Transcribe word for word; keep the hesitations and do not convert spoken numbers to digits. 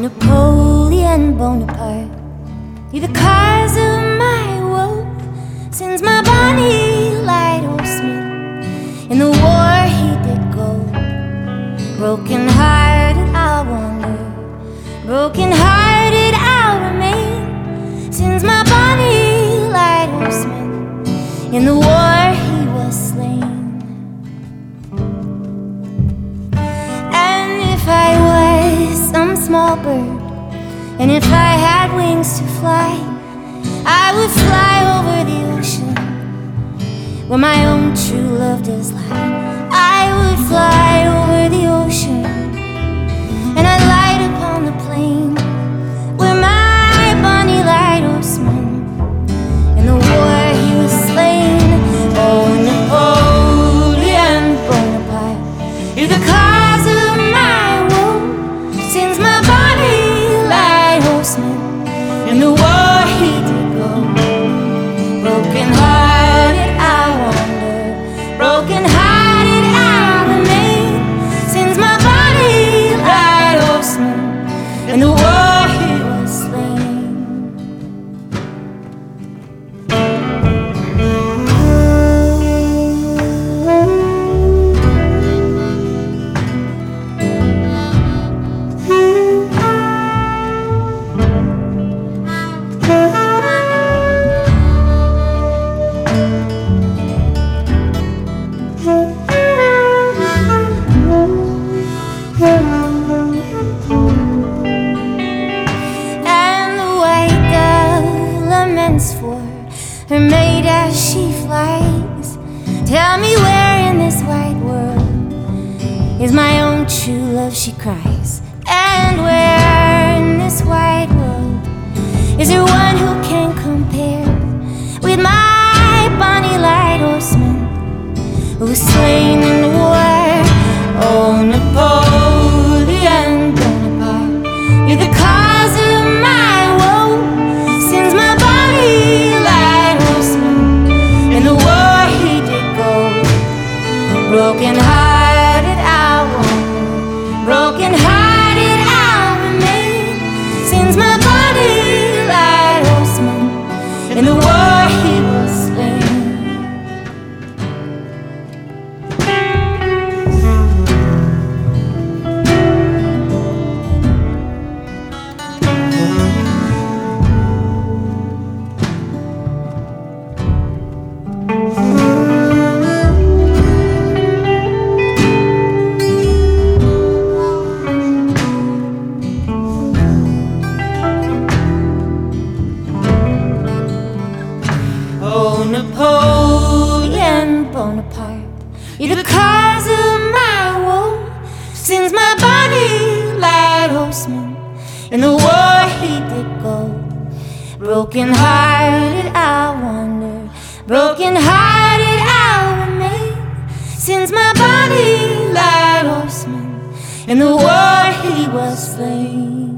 Napoleon Bonaparte, you're the cause of my woe. Since my Bonnie light horseman, in the war he did go. Broken hearted I wander, broken hearted I'll remain. Since my Bonnie light horseman, in the war he was slain. And if I was some small bird, and if I had wings to fly, I would fly over the ocean where my own true love does lie. I would fly over the ocean, and I'd light upon the plain where my Bonnie light horseman, in the war he was slain. Oh, Napoleon Bonaparte, you're the cause of my woe. Since my Bonnie light horseman, in the war he did go. Broken hearted I wander, broken hearted I remain. Since my Bonnie light horseman, in the war he was slain. For her maid as she flies, tell me where in this wide world is my own true love, she cries. And where in this wide world is there one who can compare with my Bonnie light horseman, who was slain in the war? Oh, Napoleon Bonaparte, you're the cause of my woe. Since my broken hearted I wander, broken hearted I'll remain. Since my Bonnie light horseman, in the war he was slain. Oh, Napoleon Bonaparte, you're the cause of my woe. Since my Bonnie light horseman, in the war he did go. Broken hearted I wander, broken hearted I'll remain. Since my Bonnie light horseman, in the war he was slain.